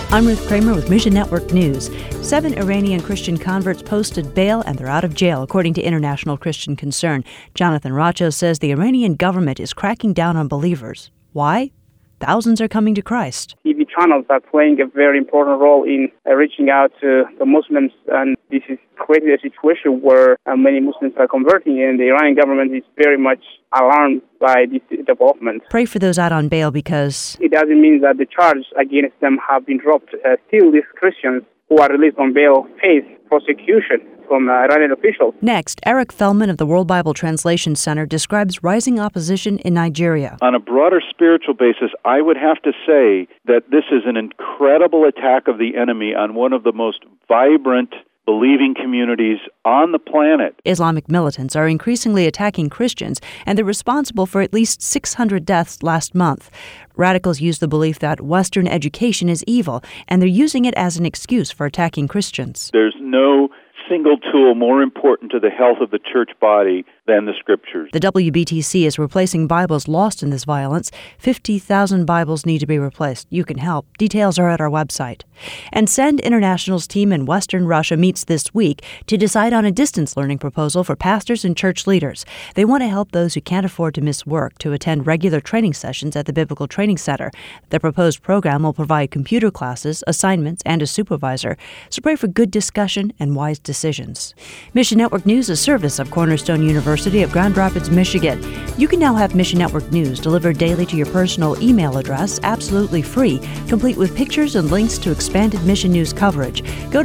I'm Ruth Kramer with Mission Network News. 7 Iranian Christian converts posted bail and they're out of jail, according to International Christian Concern. Jonathan Racho says the Iranian government is cracking down on believers. Why? Thousands are coming to Christ. TV channels are playing a very important role in reaching out to the Muslims, and this is creating a situation where many Muslims are converting, and the Iranian government is very much alarmed by this development. Pray for those out on bail because it doesn't mean that the charges against them have been dropped. Still, these Christians who are released on bail face prosecution from Iranian officials. Next, Eric Feldman of the World Bible Translation Center describes rising opposition in Nigeria. On a broader spiritual basis, I would have to say that this is an incredible attack of the enemy on one of the most vibrant believing communities on the planet. Islamic militants are increasingly attacking Christians, and they're responsible for at least 600 deaths last month. Radicals use the belief that Western education is evil, and they're using it as an excuse for attacking Christians. There's no single tool more important to the health of the church body than the Scriptures. The WBTC is replacing Bibles lost in this violence. 50,000 Bibles need to be replaced. You can help. Details are at our website. And Send International's team in Western Russia meets this week to decide on a distance learning proposal for pastors and church leaders. They want to help those who can't afford to miss work to attend regular training sessions at the Biblical Training Center. The proposed program will provide computer classes, assignments, and a supervisor. So pray for good discussion and wise decisions. Mission Network News is a service of Cornerstone University of Grand Rapids, Michigan. You can now have Mission Network News delivered daily to your personal email address, absolutely free, complete with pictures and links to expanded Mission News coverage. Go to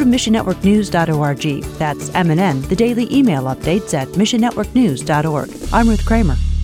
missionnetworknews.org. That's MNN, the daily email updates at missionnetworknews.org. I'm Ruth Kramer.